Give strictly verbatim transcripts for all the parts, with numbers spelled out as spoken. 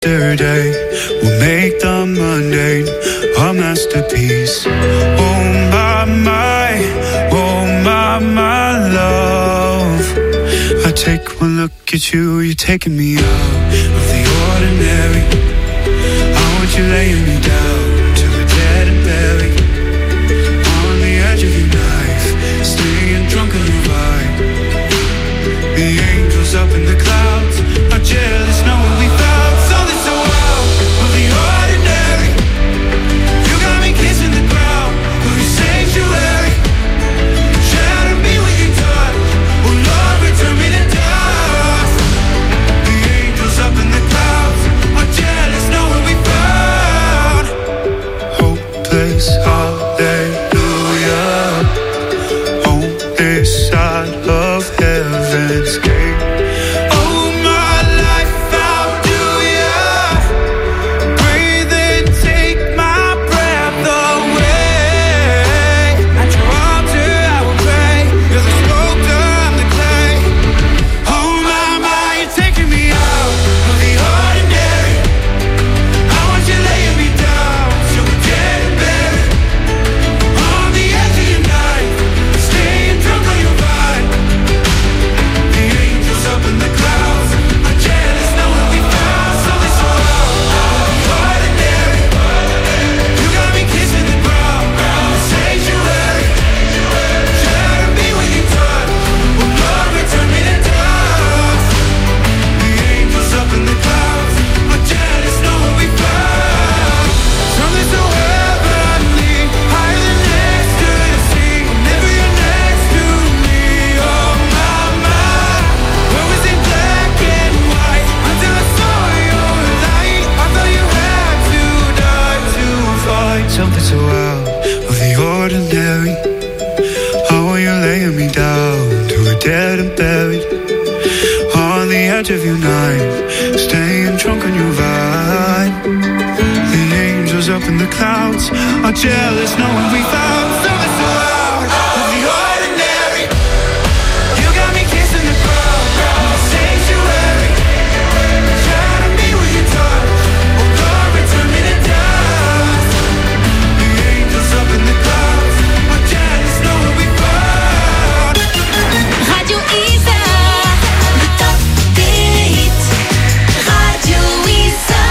yesterday will make the mundane a masterpiece. Oh my, my, oh my, my love. I take one look at you, you're taking me out of the ordinary. I want you laying me down to a dead and buried on the edge of your knife, staying drunk on your vibe. The angels up in the clouds are jealous knowing we found something so out of the ordinary. You got me kissing the ground of your sanctuary. Shatter me with your touch, oh Lord, return me to dust. The angels up in the clouds are jealous knowing we found hopeless hallelujah on this side of heaven's gate. Something so out of the ordinary. How are you laying me down to a dead and buried on the edge of your night, staying drunk on your vibe. The angels up in the clouds are jealous knowing we found something so out of the ordinary. You got me kissing the ground of the sanctuary. Shatter me with your touch, oh Lord, return me to dust. Up in the clouds, are jealous knowing we found. Radio Isa, le top des hits. Radio Isa.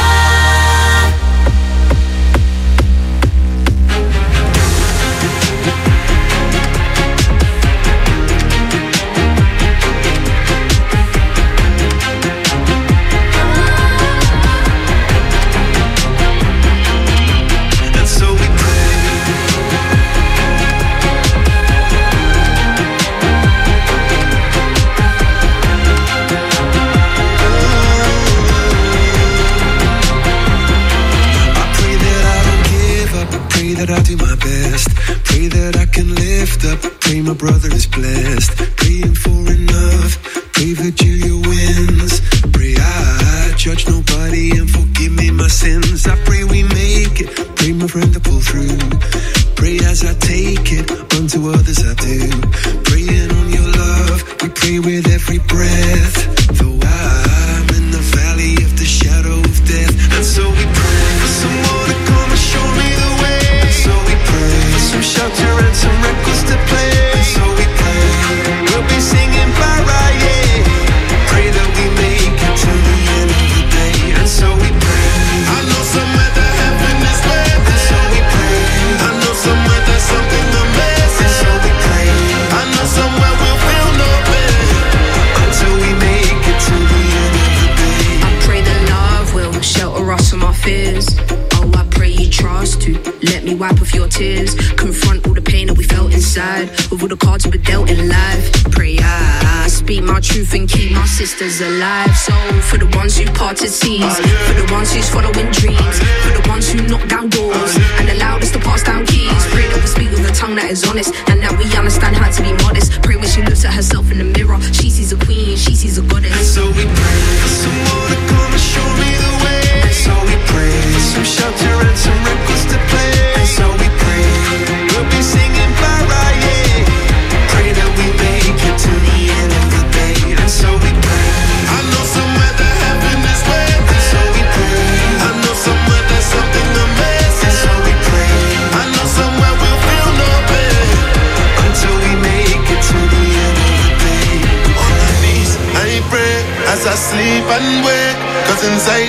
That I do my best, pray that I can lift up, pray my brother is blessed, praying for enough, pray Virgilia wins, pray I judge nobody and forgive me my sins, I pray we make it, pray my friend to pull through, pray as I take it, unto others I do, praying on your love, we pray with every breath, though I'm in the valley of the shadow of death, and so we pray for someone to come and show me the way. So we pray for some shelter and some records to play. And so we pray we'll be singing para, yeah. Pray that we make it to the end of the day. And so we pray. I know somewhere that heaven is waiting. And so we pray. I know somewhere there's something amazing. And so we pray. I know somewhere we'll feel no pain until we make it to the end of the day. I pray that love will shelter us from our fears. Oh, I pray you trust to let me wipe off your tears. Confront all the pain that we felt inside, with all the cards we were dealt in life. Pray I speak my truth and keep my sisters alive. So for the ones who parted seas, for the ones who's following dreams, for the ones who knock down doors and allowed us to pass down keys. Pray that we speak with a tongue that is honest and that we understand how to be modest. Pray when she looks at herself in the mirror, she sees a queen, she sees a goddess. And so we pray for someone to come and show me the way. And so we pray for some shelter and some records to play. And so we pray we'll be singing para, yeah. Pray that we make it to the end of the day. And so we pray. I know somewhere that heaven is waiting. And so we pray.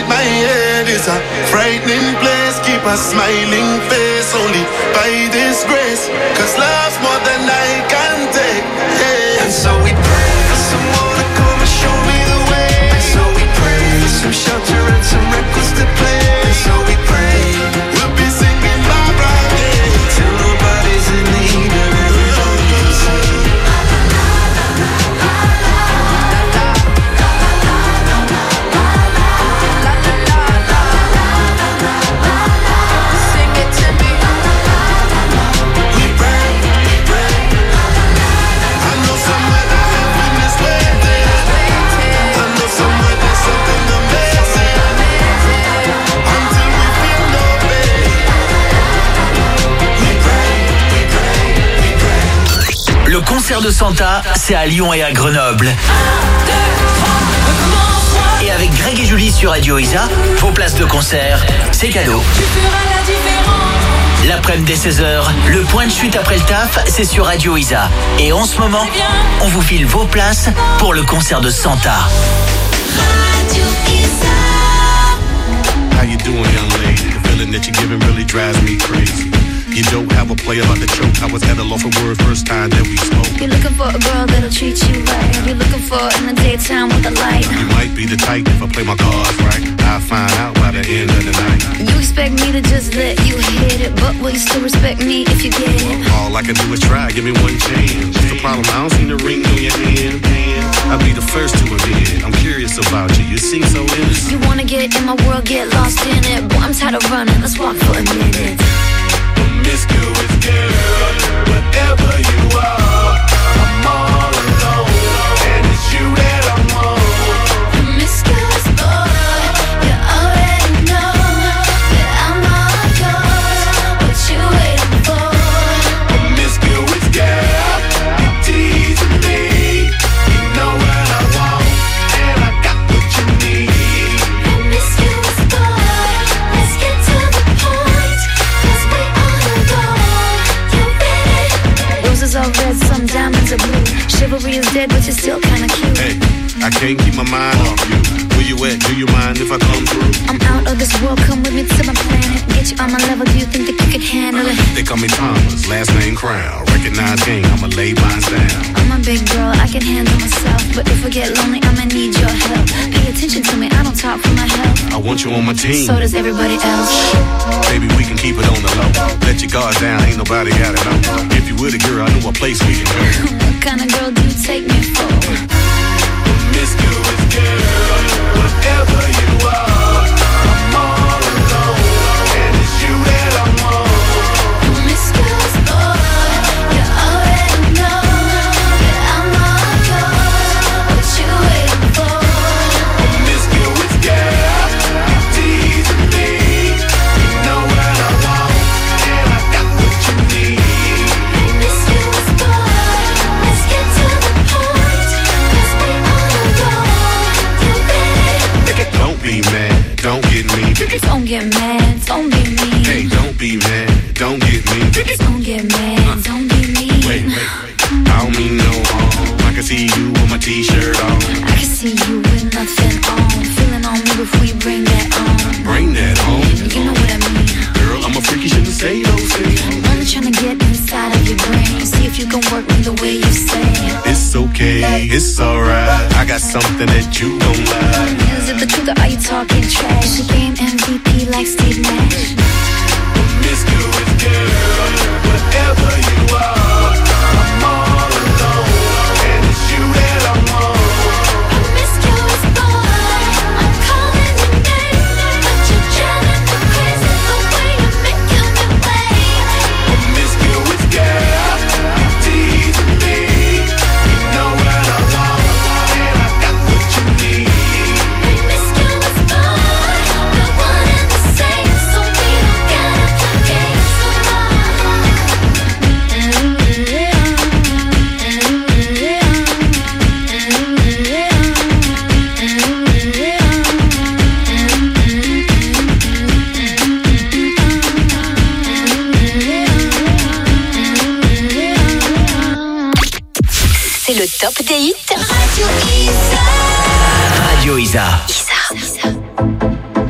inside my head is a frightening place. Keep a smiling face only by this grace. Cause love's more than I can take. Yeah. And so we pray for someone to come and show me the way. And so we pray for some shelter and some records to play. And so we pray we'll be singing Barbara Day till nobody's in need and everybody can sing. Le concert de Santa, c'est à Lyon et à Grenoble. Et avec Greg et Julie sur Radio Isa, vos places de concert, c'est cadeau. L'après-midi dès seize heures, le point de chute après le taf, c'est sur Radio Isa. Et en ce moment, on vous file vos places pour le concert de Santa. Radio Isa. How you doing, young lady? The feeling that you're giving really drives me crazy. You don't have a play about the choke. I was at a loss for words first time that we spoke. You're looking for a girl that'll treat you right. You're looking for in the daytime with a light. You might be the type if I play my cards right. I'll find out by the end of the night. You expect me to just let you hit it, but will you still respect me if you get it? All I can do is try, give me one chance. What's the problem? I don't see the ring on your hand. I'll be the first to admit I'm curious about you. You seem so innocent. You wanna get in my world, get lost in it. Boy, I'm tired of running, let's walk for a minute. Promiscuous girl, whatever you are, I'm all alone, and it's you that I want. Promiscuous boy, you already know that I'm all yours. What you waiting for? Promiscuous girl, you teasing me. You know what I want, and I got what you need. Promiscuous boy, let's get to the point, 'cause we roses are red, some diamonds are blue. Chivalry is dead, but you're still kinda cute. Hey, I can't keep my mind off you. Where you at? Do you mind if I come through? I'm out of this world, come with me to my planet. Get you on my level, do you think that you could handle it? They call me Thomas, last name Crown. Recognize game, I'ma lay mine down. I'm a big girl, I can handle myself. But if I get lonely, I'ma need your help. Pay attention to me, I don't talk for my health. I want you on my team. So does everybody else. Baby, we can keep it on the low. Let your guard down, ain't nobody gotta know. If you with a girl, I know a place we can go. What kind of girl do you take me for? Promiscuous girl, whatever you are, I'm all alone, and it's you that I want. Promiscuous boy, you already know that I'm all yours. What you waiting for? Promiscuous girl, you teasing me. You know what I want, and I got what you need. Promiscuous boy, let's get to the point, 'cause we all alone. You ready? Don't be mad, don't get me. Don't get mad, don't be mean. Hey, don't be mad, don't get me. Don't get mad, don't be mean. Wait, wait, wait. I don't mean no harm. I can see you with my t-shirt on. I can see you with nothing on. Feeling on me before you bring that on. Bring that on. You know what I mean. Girl, I'm a freak, you shouldn't say those things. I'm only trying to get inside of your brain. See if you can work me the way you say. It's okay, it's alright. I got something that you don't like. Is it the truth or are you talking trash? The game M V P like Steve Nash. Promiscuous girl, whatever you are, I'm all alone, and it's you that I want. Promiscuous boy, I'm calling your name, but you're driving me crazy the way you're making me wait. Promiscuous girl, you teasing me. You know what I want, and I got what you need. Promiscuous boy, we're one and the same, so we don't gotta play games so C'est le top des hits. Radio Isa. Radio Isa. Isa.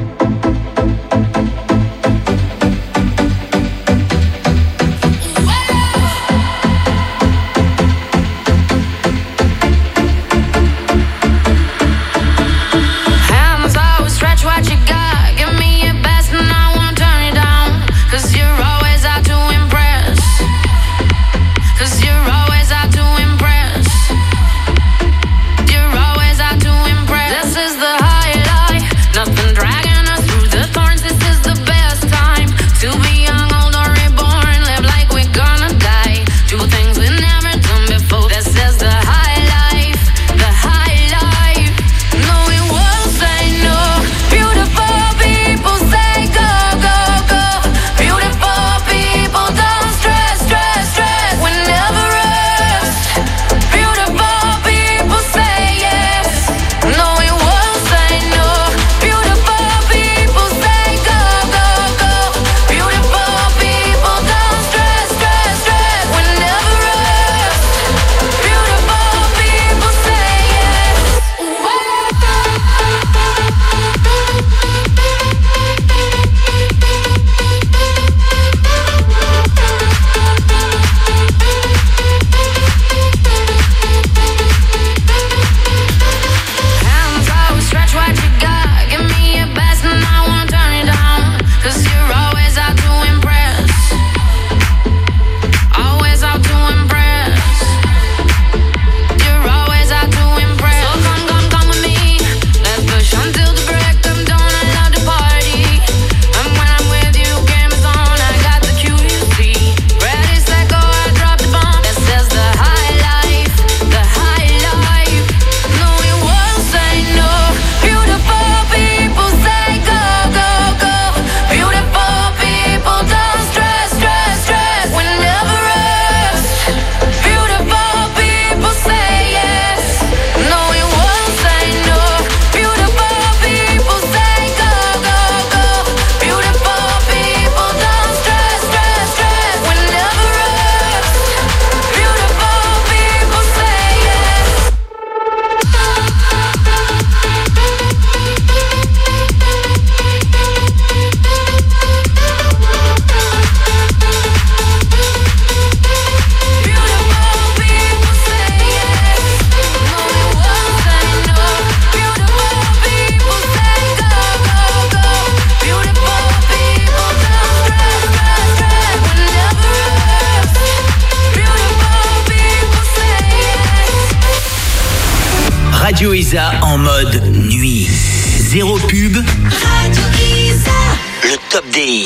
Isa en mode nuit. Zéro pub. Radio Isa. Le top des hits.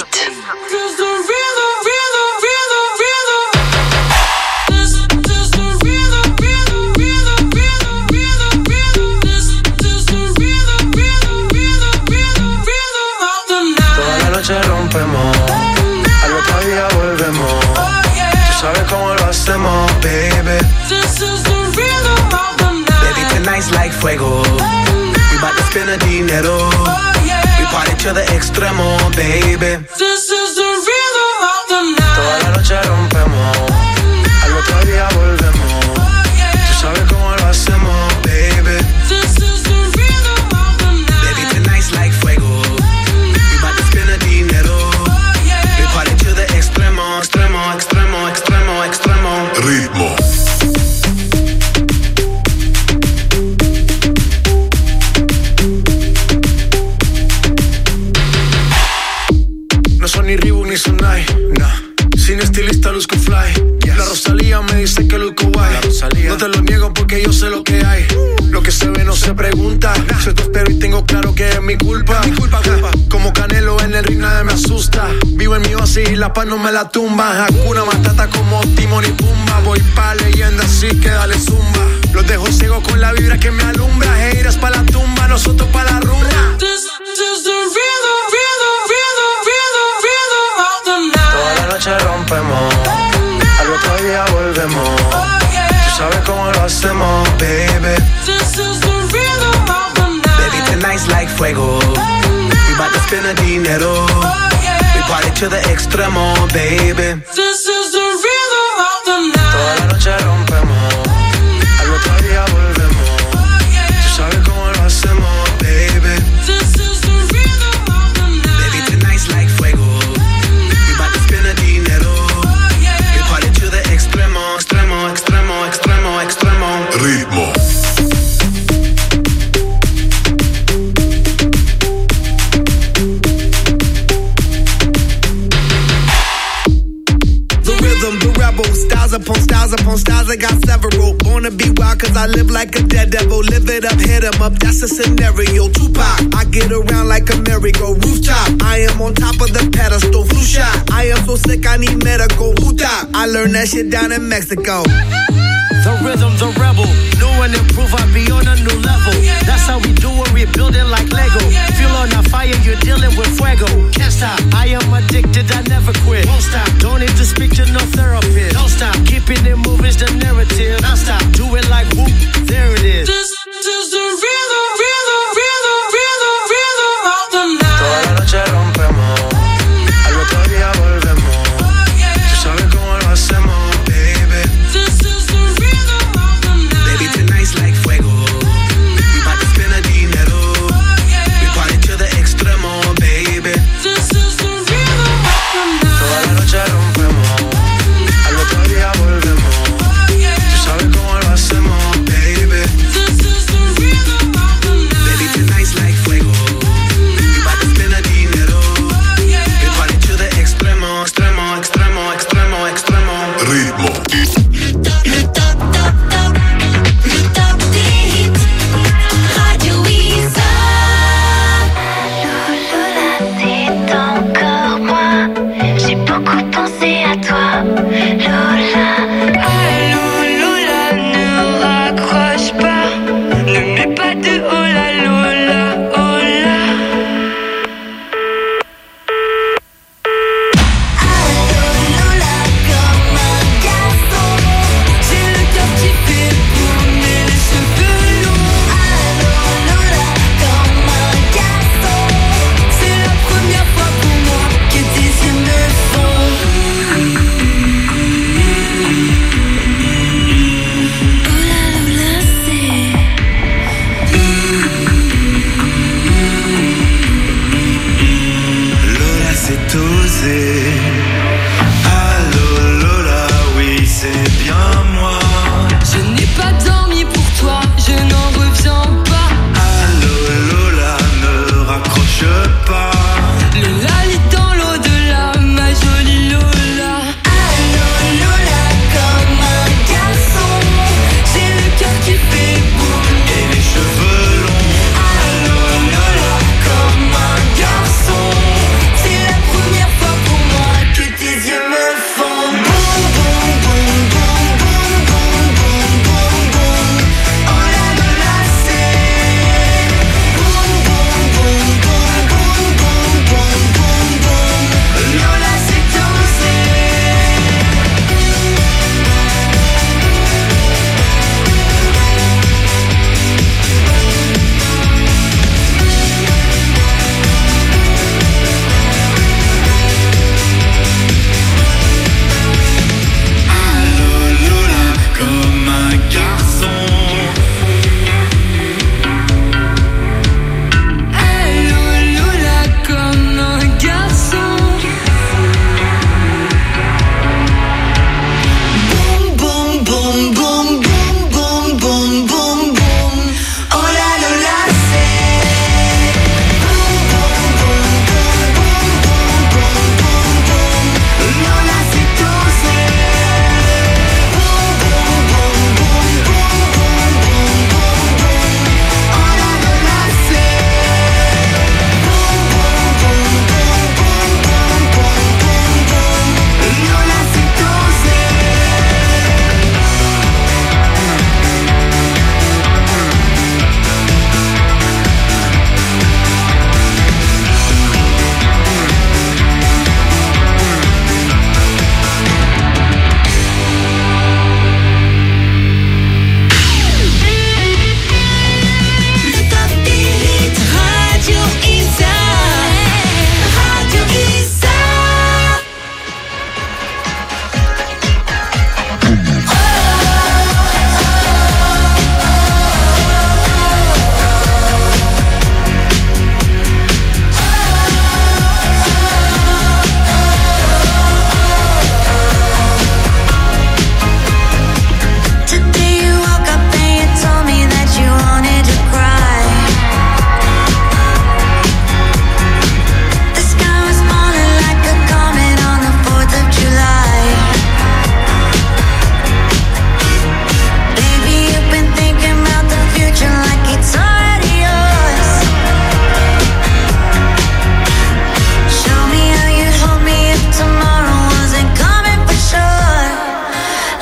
Toda la noche rompemos, al otro día volvemos. Tú sabes cómo lo hacemos, baby. Baby, tonight's like fuego. We bout to spend the dinero. We party to the extremo, baby. Toda la noche rompemos, al otro día volvemos. Tú sabes cómo lo hacemos, baby. Baby, tonight's like fuego. We bout to spend the dinero. We party to the extremo, extremo, extremo, extremo, extremo. Ritmo. No son ni Reebok ni Sonai, nah. Sin estilista luzco fly, yes. La Rosalía me dice que luzco guay. No te lo niego porque yo sé lo que hay. Lo que se ve no se pregunta. Nah. Soy tu espero y tengo claro que es mi culpa, mi culpa, culpa. Como Canelo en el ring nadie me asusta. Vivo en mi oasis y la paz no me la tumba. Hakuna Matata como Timon y Pumba. Voy pa' leyenda así que dale zumba. Los dejo ciego con la vibra que me alumbra. Heiras pa' la tumba, nosotros pa' la rumba. Toda la noche rompemos, al otro día volvemos. Tú sabes cómo lo hacemos, baby. Baby, tonight's like fuego. We bout to spend the dinero. We party to the extremo, baby. Toda la noche rompemos, al otro día volvemos. Tú sabes cómo lo hacemos, baby. Baby, tonight's like fuego. Extremo, extremo, extremo, extremo, extremo. Ritmo. The rhythm, the rebel, styles upon styles upon styles, I got several. Born to be wild cause I live like a dead devil. Live it up, hit 'em up, that's a scenario. Tupac, I get around like a merry-go rooftop. I am on top of the pedestal, flu shot. I am so sick, I need medical. Who-top, I learned that shit down in Mexico. The rhythm, the rebel, new and improve, I be on a new level. That's how we do it, we build it like Lego. Feel on a fire, you're dealing with fuego. Can't stop, I am addicted, I never quit. Won't stop, don't need to speak to no therapist. Don't stop, keeping it moving's the narrative. Don't stop, do it like whoop, there it is. This is the rhythm, rhythm, rhythm, rhythm, rhythm of the night. Toda la noche rompemos, al otro día volvemos. Tú sabes cómo lo hacemos, baby. This is the rhythm of the night. Baby, tonight's like fuego. We bout to spend the dinero. We party to the extremo, baby. This is the rhythm of the night. Toda la noche rompemos, al otro día volvemos. Tú sabes cómo lo hacemos, baby. This is the rhythm of the night. Baby, tonight's like fuego. We bout to spend the dinero. We party to the extremo, extremo, extremo, extremo, extremo. Ritmo. Le top, top, top. Le top des hits. Radio Isa. Lola, c'est encore moi. J'ai beaucoup pensé à toi, Lola. Allô, Lola, ne raccroche pas. Ne mets pas de oh la Lola, oh la. Allô, Lola, comme un garçon. J'ai le cœur qui fait tourner les cheveux longs. Allô, Lola, comme un garçon. C'est la première fois pour moi que tes yeux me font. Lola, Lola, c'est. Lola, c'est osé. Allô, Lola, oui, c'est bien moi. Je n'ai pas dormi pour toi, je n'en reviens pas. Allô, Lola, ne raccroche pas. Lola lit dans l'au-delà, ma jolie Lola. Allô, Lola, comme un garçon. J'ai le cœur qui fait boum. Et les cheveux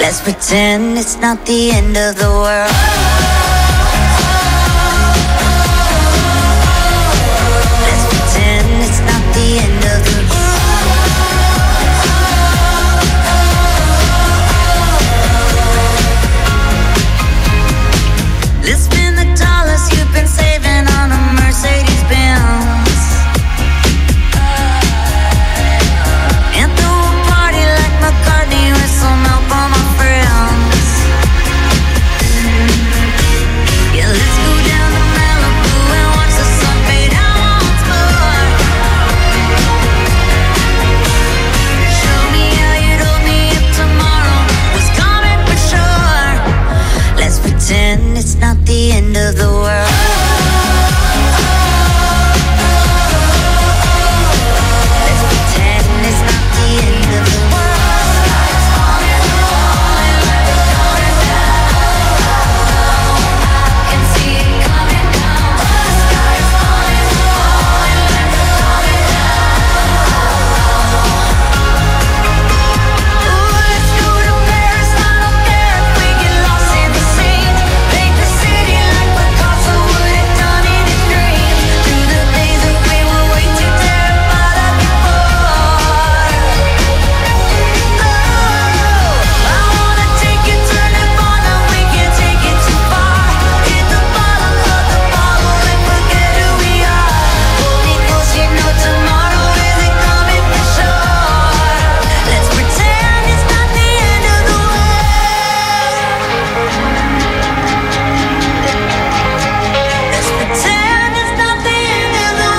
Let's pretend it's not the end of the world. Let's pretend it's not the end of the world. Let's spend the dollars you've been saving on a Mercedes Benz. And throw a party like McCartney with some help on my friends. Yeah, let's go down to Malibu and watch the sun fade out once more. Show me how you told me if tomorrow was coming for sure. Let's pretend it's not the end of the world. Let's pretend it's not the end of the world. Sky's falling, falling, let it coming down. I can see it coming down. The sky's falling, falling, let it coming down. Ooh, let's go to Paris, I don't care if we get lost in the scenes. Paint the city like Picasso would have done in his dreams. Through the days that we were way too terrified of before. Oh, I wanna take it, turn it on, and we can take it too far. Hit the bottom of the bottle and forget who we are. Hold me close, you know tomorrow isn't coming for sure. Let's pretend it's not the end of the world. Let's pretend it's not the end of the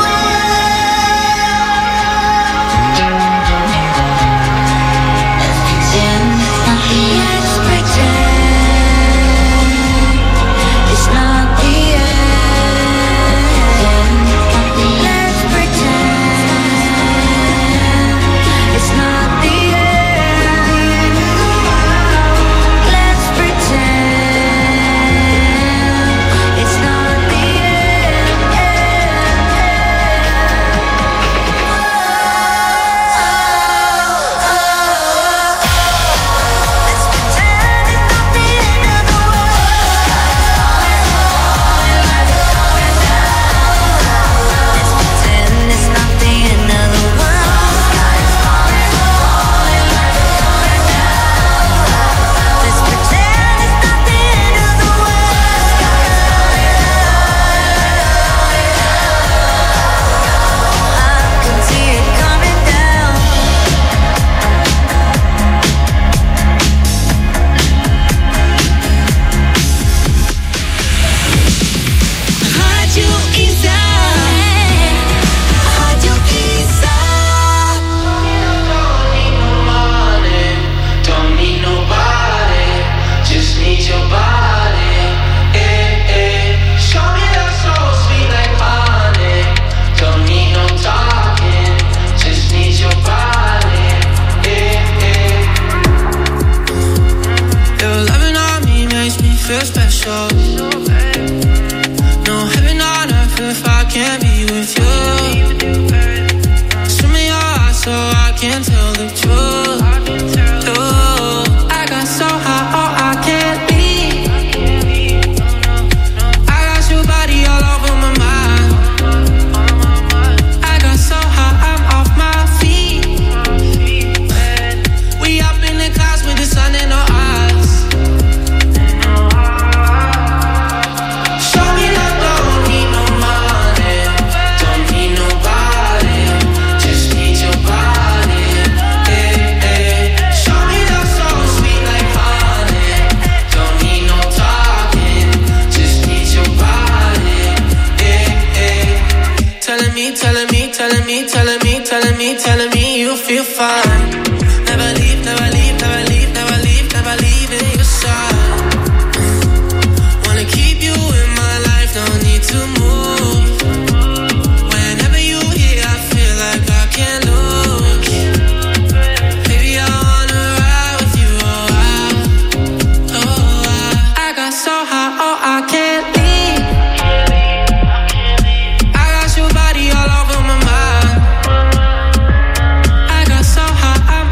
I got so high,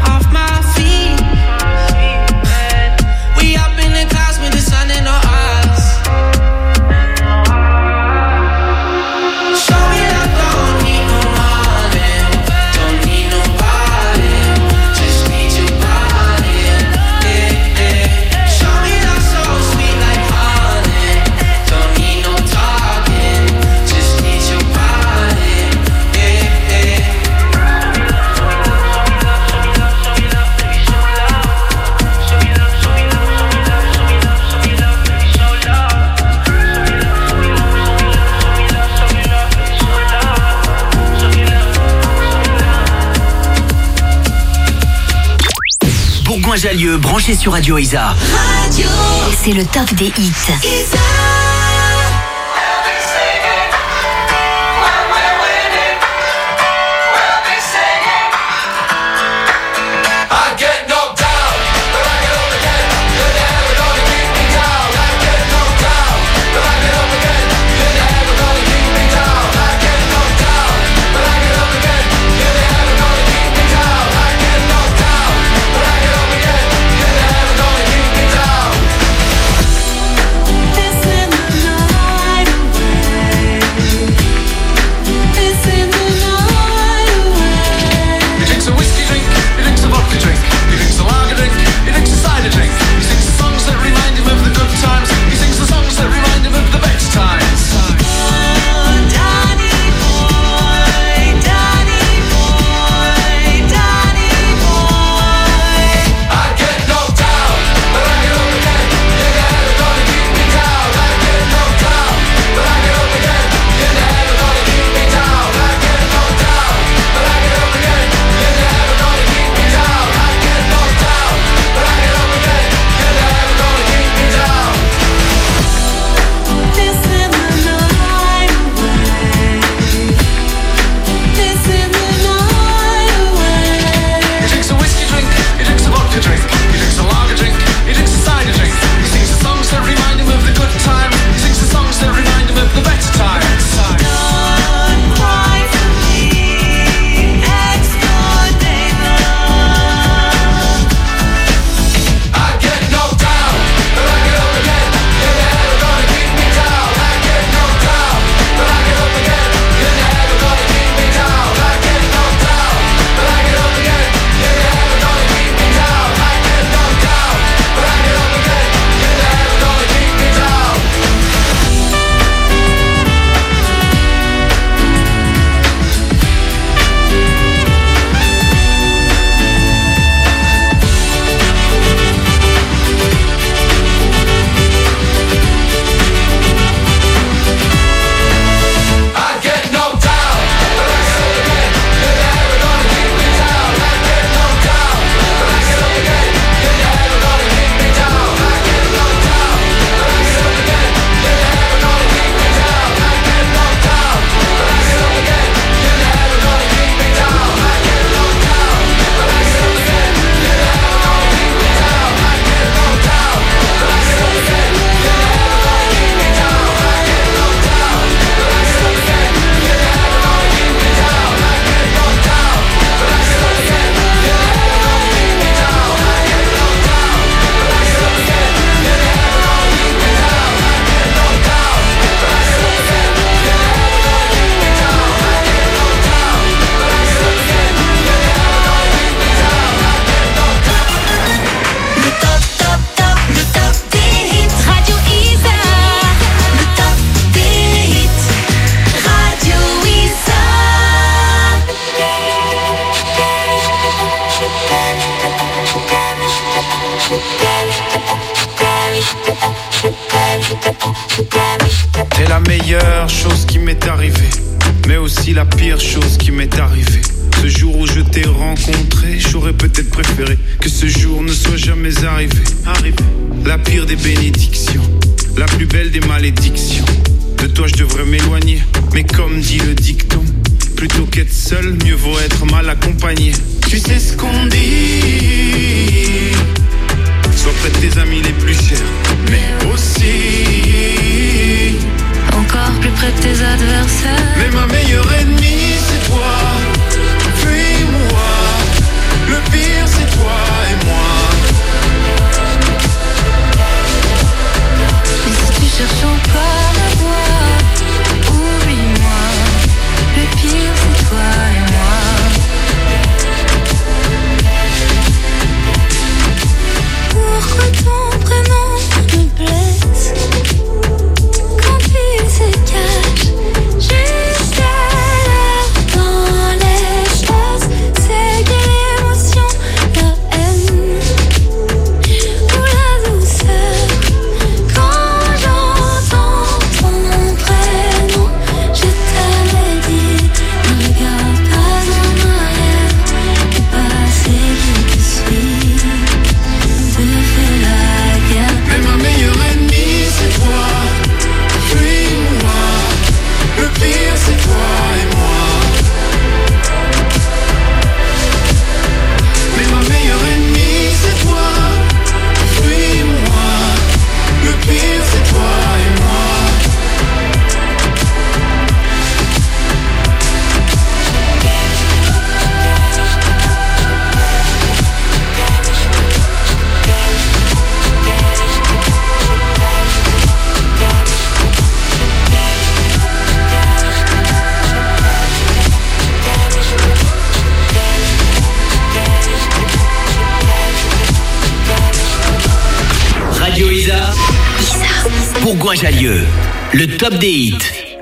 Saint-Ouen-Jallieu, branché sur Radio Isa. Radio. C'est le top des hits. Isa. T'es la meilleure chose qui m'est arrivée, mais aussi la pire chose qui m'est arrivée. Ce jour où je t'ai rencontré, j'aurais peut-être préféré que ce jour ne soit jamais arrivé. Arrivé. La pire des bénédictions, la plus belle des malédictions. De toi je devrais m'éloigner, mais comme dit le dicton, plutôt qu'être seul, mieux vaut être mal accompagné. Tu sais ce qu'on dit, sois près de tes amis les plus chers, mais aussi encore plus près de tes adversaires. Mais ma meilleure ennemie c'est toi, puis moi. Le pire c'est toi et moi. Et si tu cherches encore la voie, oublie-moi. Le pire c'est toi et moi. Pourquoi ton prénom me blesse quand il se cache juste à l'heure dans Bourgoin-Jallieu. Le top des hits.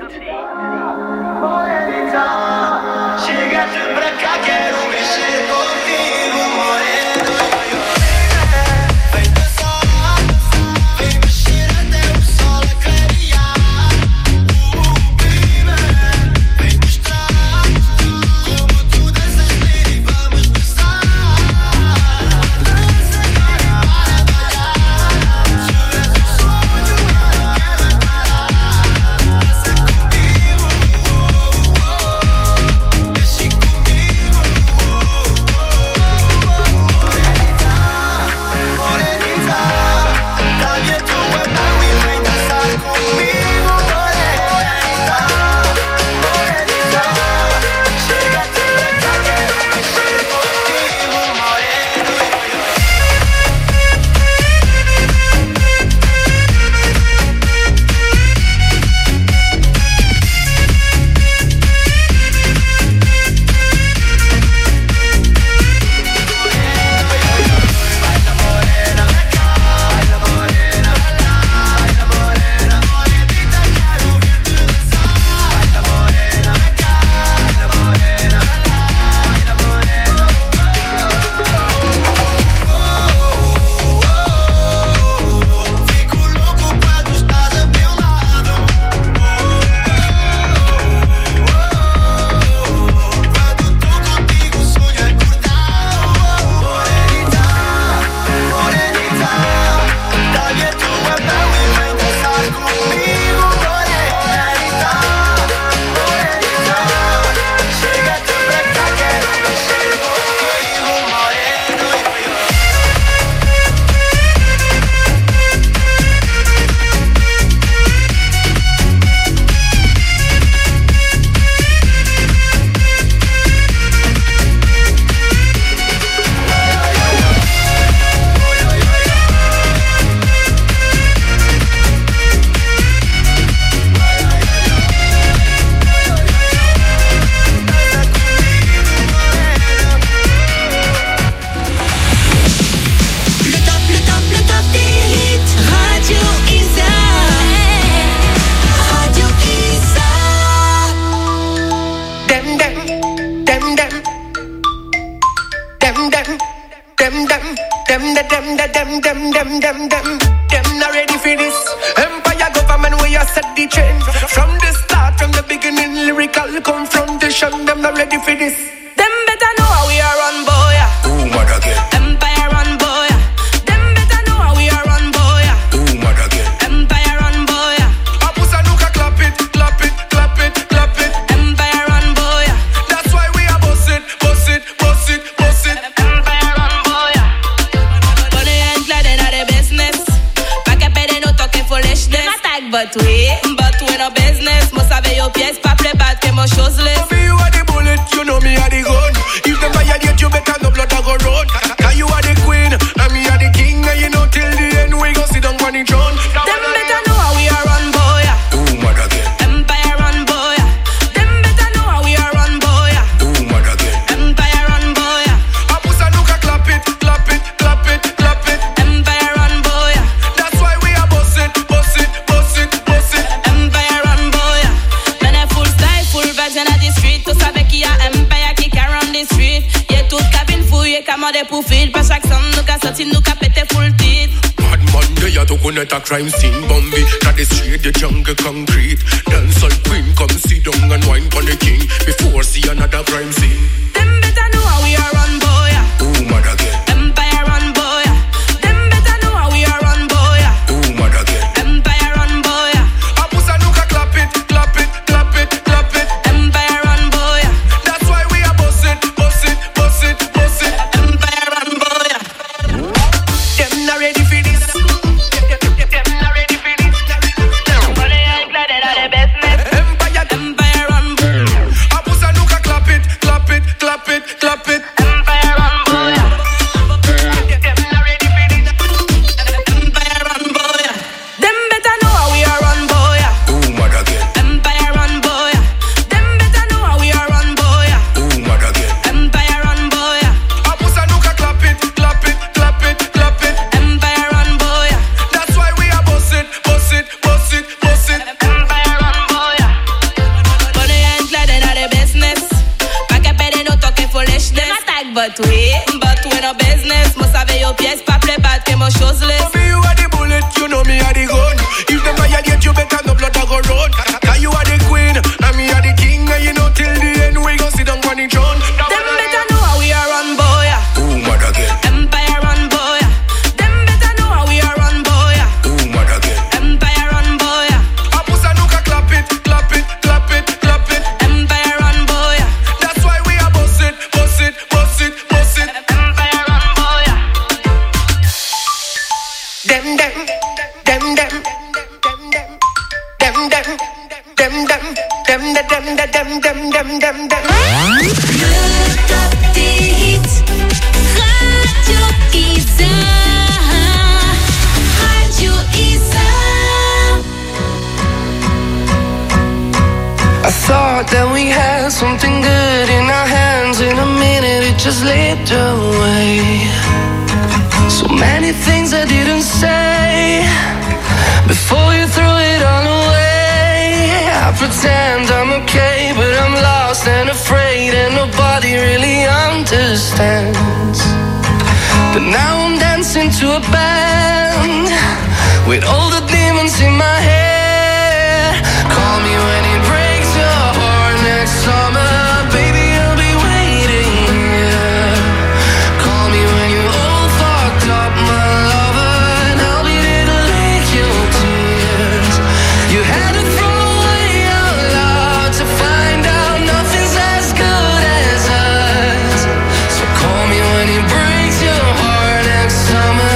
Crime scene, Bombay, that is straight the jungle concrete. Dance all queen, come sit down and wine for the king before see another crime scene. Them better know how we are run, boy. Ooh, mad again. Empire run, boy. Them better know how we are run, boy. Ooh, mad again. Empire run, boy. Apusa nuka clap it, clap it, clap it, clap it. Empire run, boy. That's why we are boss it, boss it, boss it, boss it. Empire run, boy. Them not ready for this. Empire, Empire run, Apusa nuka clap it, clap it, clap it. but oui. But we no business. Must have your pièce, pas play bad, que mon chose list. For me, you are the bullet, you know me are the gun. If them fire get you better, no blood I go run. Cause you are the queen, and me are the king. And you know till the end, we gon' sit down on the throne. Them better know how we are run, boy. Ooh, mother girl. Empire run, boy. Them better know how we are run, boy. Ooh, mother girl. Empire run, boy. Apusa nuka clap it, clap it, clap it, clap it. Empire run, boy. That's why we are boss it, boss it, boss it, boss it. Empire run, boy. Dem dem, dem dem, dem dem, dem dem, dem dem, dem dem, dem dem, dem dem, dem. Le top des hits, Radio Isa, Radio Isa. I thought that we had something good in our hands. In a minute it just slipped away. So many things I didn't say before you threw it all away. I pretend I'm okay, but I'm lost and afraid, and nobody really understands. But now I'm dancing to a band with all the demons in my head. Call me when it breaks your heart next summer, baby, I'll be waiting here. Call me when you're all fucked up, my lover, and I'll be there to lick your tears. You had to throw away your love to find out nothing's as good as us. So call me when it breaks your heart next summer.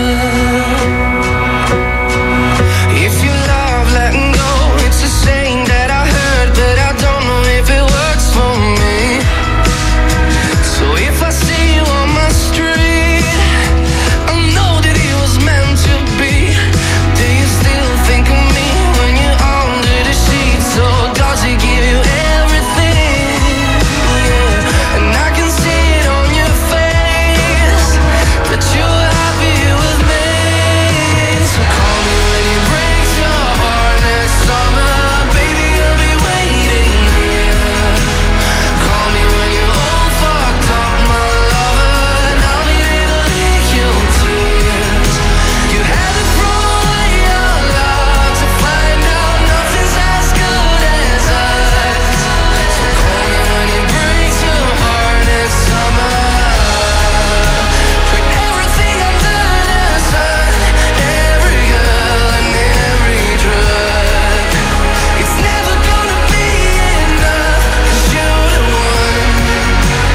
If you love letting go, it's a saying that I heard, but I don't know if it works for me. So if I see you on my street, I know that it was meant to be. Do you still think of me when you're under the sheets? Or does it give you everything? Yeah. And I can see it on your face that you're happy with me. So call me when it breaks your heart next summer, baby, I'll be waiting here. Call me when you're all fucked up, my lover, and I'll be there to lick your tears. You had to throw away your love to find out nothing's as good as us. So call me when it breaks your heart next summer. Put everything under the sun, every girl and every drug. It's never gonna be enough, 'cause you're the one.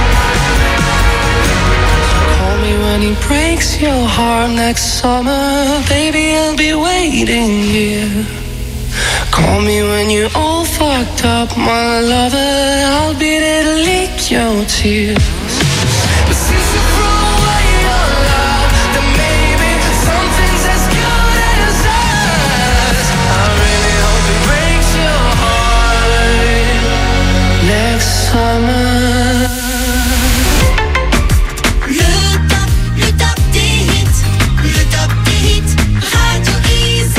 Call me when he breaks your heart next summer, baby, I'll be waiting here. Call me when you're all fucked up, my lover, I'll be there to lick your tears. But since you threw away your love, then maybe something's as good as us. I really hope it breaks your heart next summer. Le top, le top des hits, le top des hits, Radio Isa.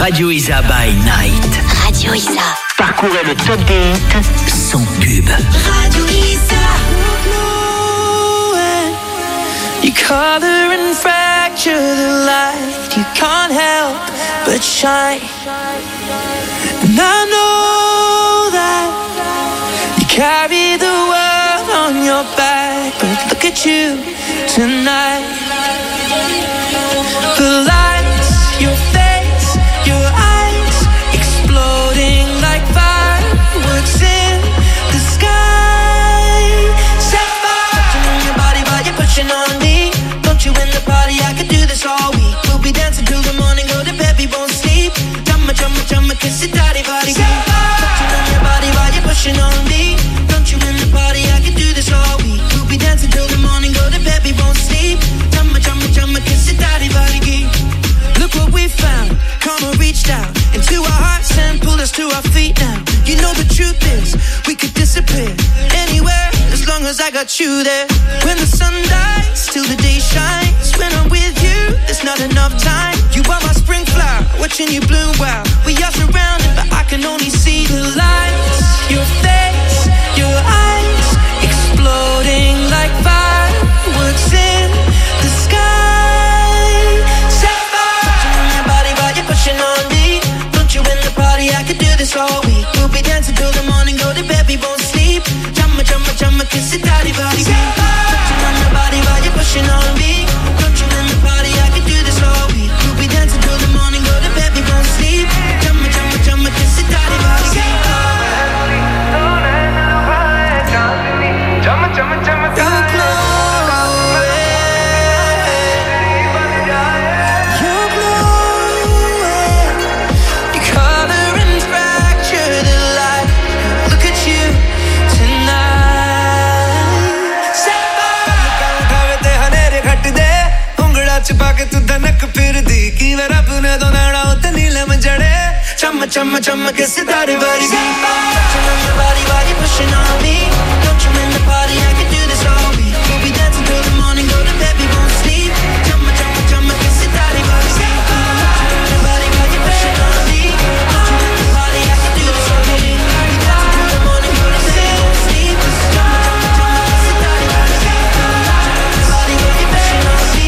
Radio Isa by Night. Radio Isa. Parcourez le top des hits sans pub. Radio Isa. You color and fracture the light. You can't help but shine. And I know that you carry the world on your back. But look at you tonight. The lights, your face, your eyes, exploding like fireworks in the sky. Set fire touching your body while you're pushing on me. Don't you in the party? I could do this all week. We'll be dancing till the morning, go to bed, we won't sleep. Chumma, chumma, chumma, kiss it, daddy, body. Touching on your body while you're pushing on me. Don't you in the party? I could do this all week. We'll be dancing till the morning, go to bed, we won't sleep. Chumma, chumma, chumma, kiss it, daddy, body. Look what we found. Karma reached out into our hearts and pulled us to our feet now. You know the truth is, we could disappear anywhere as long as I got you there. When the sun dies, till the day shines. When I'm with you, there's not enough time. You are my spring flower, watching you bloom wild. We are surrounded, but I can only see the lights. Your face, your eyes, exploding like fireworks in the sky. Set fire touching on your body while you're pushing on me. Don't you in the party? I could do this all week. We'll be dancing till the morning, go to bed, we won't sleep. Chumma, chumma, chumma, kiss it, daddy, body. Touching on your body while you're pushing on me. Don't you in the party? I could do this all week. We'll be dancing till the morning, go to bed, we won't sleep. Chumma, chumma, chumma, kiss it, daddy, body. Chumma, chumma, chumma, छुपा के तू धनक फिर दी की वे रब ने दो नैना उते नीलम जड़े चम चम चम के सितारे वाली touching on your body while you're pushing on me. Don't you in the party? I can do this all week. We'll be dancing till the morning, go to bed, we won't sleep. Chum chum chum के सितारे वाली touching on your body while you're pushing on me. Don't you in the party? I can do this all week. We'll be dancing till the morning, go to bed, we won't sleep. Chum chum chum के सितारे वाली touching on your body while you're pushing on me.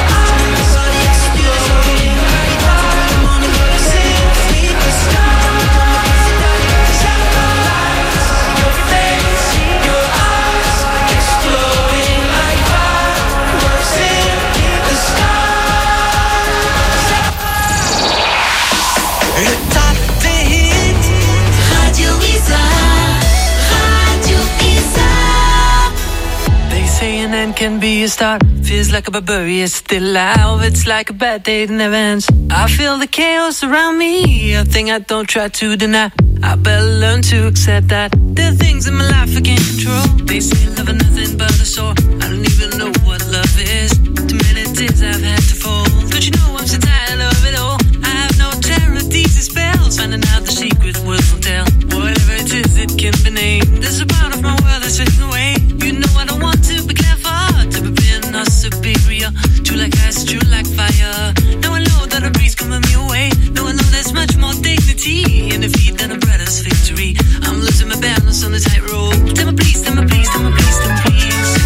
Can be a start, feels like a barbarian still alive. It's like a bad day that never ends. I feel the chaos around me, a thing I don't try to deny. I better learn to accept that there are things in my life I can't control. They say love is nothing but a sore. I don't even know what love is. Too many tears I've had to fall. Don't you know I'm so tired of it all? I have no terror of these spells. Finding out the secret words won't tell. Whatever it is, it can be named. There's a part of my world that's fading away. You know I don't want to be clever, to be being not superior. True like ice, true like fire. Now I know that a breeze coming me away. Now I know there's much more dignity in defeat than a brother's victory. I'm losing my balance on the tightrope. Tell me please, tell me please, tell me please, tell me please.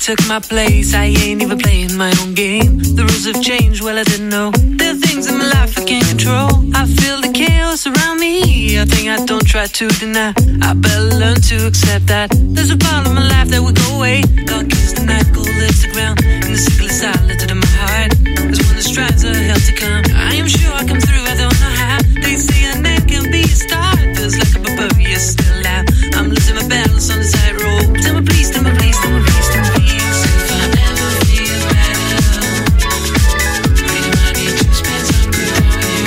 took my place. I ain't even playing my own game. The rules have changed, well I didn't know. There are things in my life I can't control. I feel the chaos around me, a thing I don't try to deny. I better learn to accept that there's a part of my life that will go away. Dark is the night, cold is the ground, and the sickle is silent in my heart. There's one that strives a hell to come. I am sure I come through, I don't know how. They say a name can be a star. Feels like a barbarian still out. I'm losing my battles on the tightrope. Tell me please, tell me please, tell me please, tell me please. If I ever feel better, really might need to spend some good on you.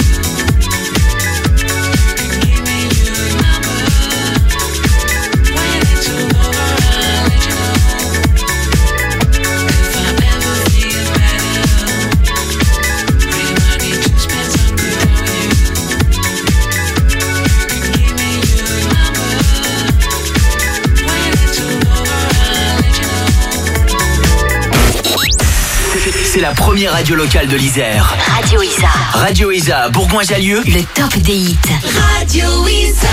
Give me your number. When it's all over, I'll let you know. If I ever feel better, really might need to spend some good on you. Give me your number. When it's all over, I'll let you know. C'est la première radio locale de l'Isère. Radio Isa. Radio Isa, Bourgoin-Jallieu. Le top des hits. Radio Isa.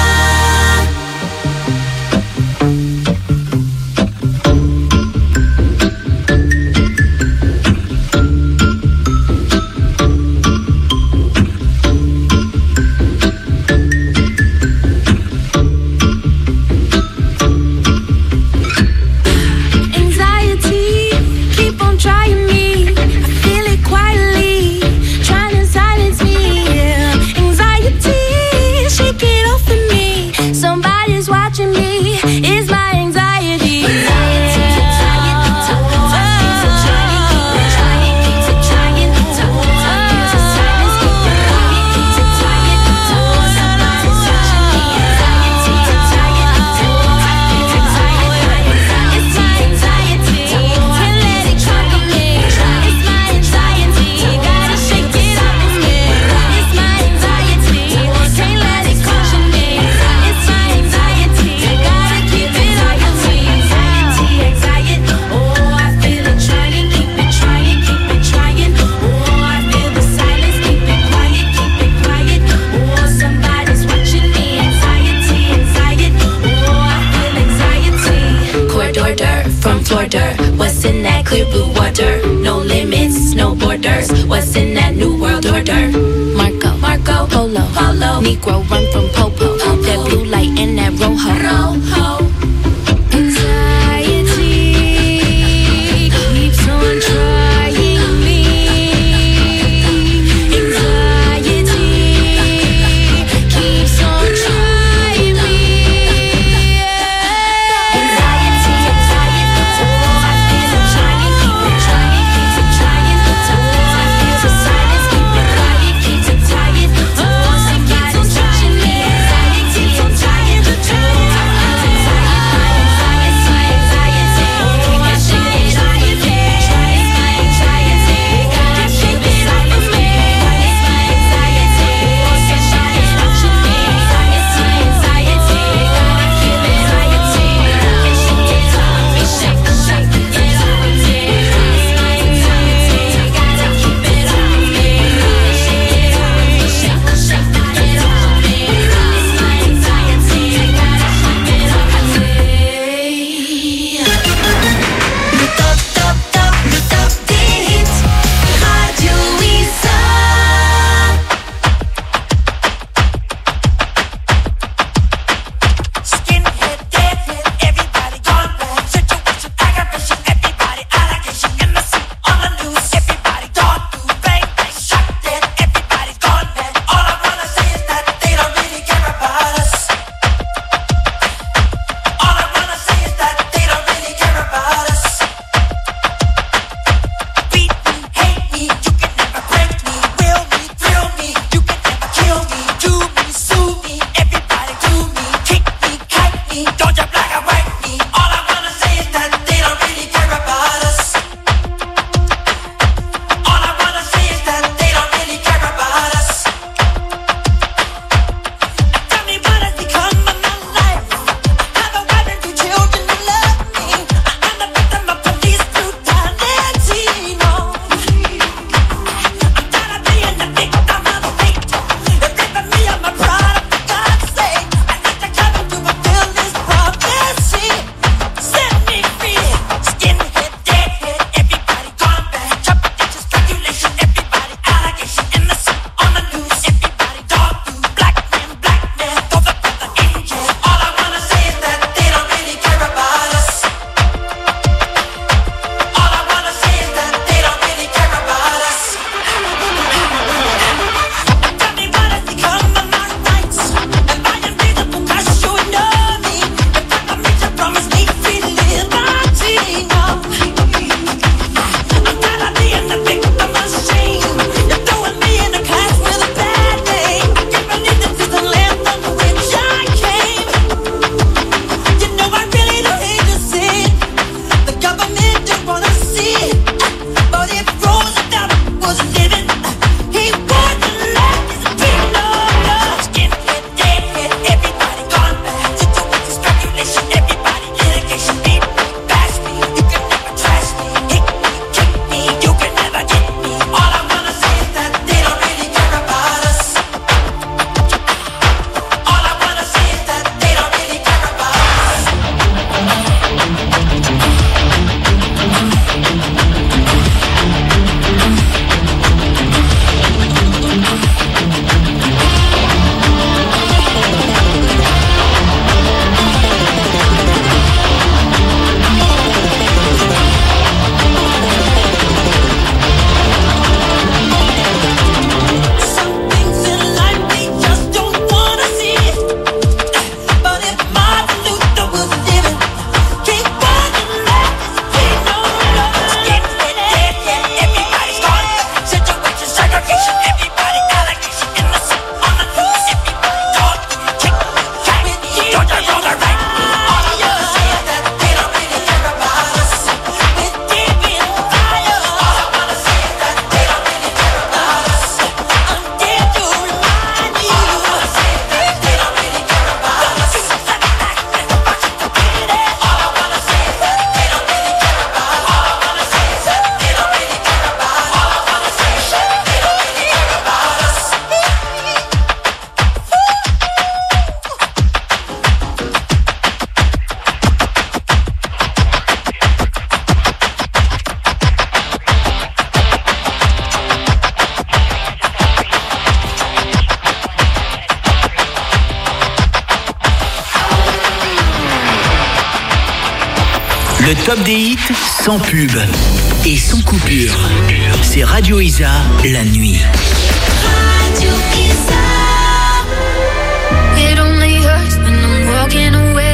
Anxiety, keep on trying me. I feel it quietly, trying to silence me. Yeah. Anxiety, shake it off of me. Somebody's watching me. It's my anxiety. Anxiety, what's in that clear blue water? No limits, no borders. What's in that new world order? Marco, Marco, Polo, Polo, Negro run from Popo. Popo. That blue light and that rojo. Rojo. Anxiety keeps on trying me. Anxiety keeps on trying me. Anxiety, anxiety, oh, I feel it trying, keep it trying, keep it trying. Oh, I feel the silence, keep it quiet, keep it tired. Oh, somebody's touching me. Anxiety, anxiety, oh, I feel Le top des hits sans pub et sans coupure. C'est Radio Isa, la nuit. Radio Isa. It only hurts when I'm walking away.